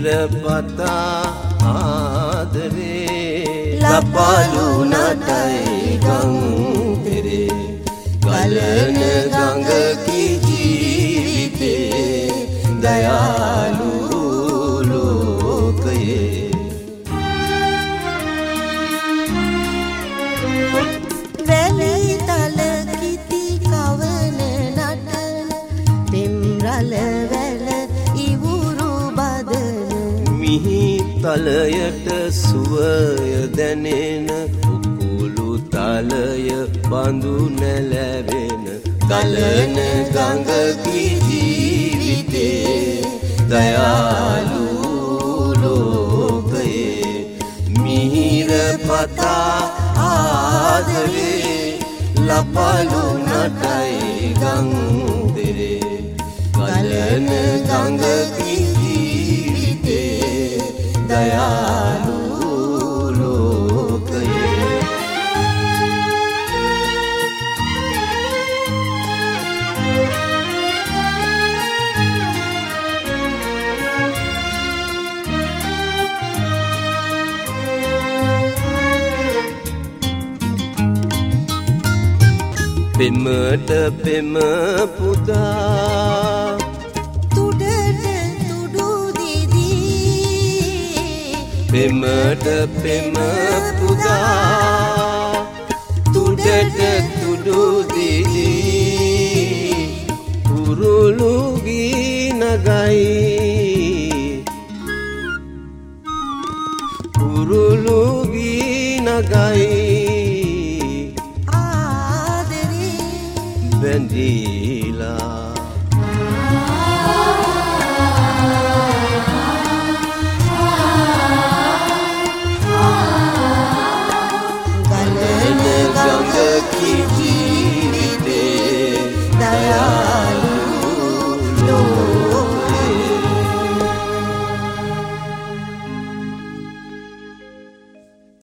පතා ආදරේ ලපලු නටයි ගංගුතරේ ගලන ගඟකි ජීවිතේ දයාලු ලෝකයේ වැලි තල කිති කවන නටන දෙම්රල වැල ඉවුරු බදන මිහි තලයට සුවය දැනෙන උකුළු තලය බඳු නැලවෙන ගලන ගඟකි ජීවිතේ දයාලු ලෝකයේ මිහිර පතා ආදරේ ලපලු නටයි ගංගුතරේ ගලන ගඟකි ජීවිතේ දයාලු ලෝකයේ පෙමට පෙම පුදා තුඩට තුඩු දිදී පෙමට පෙම පුදා තුඩට තුඩු දිදී කුරුළු ගී නගයි කුරුළු ගී නගයි ආදරේ බැඳී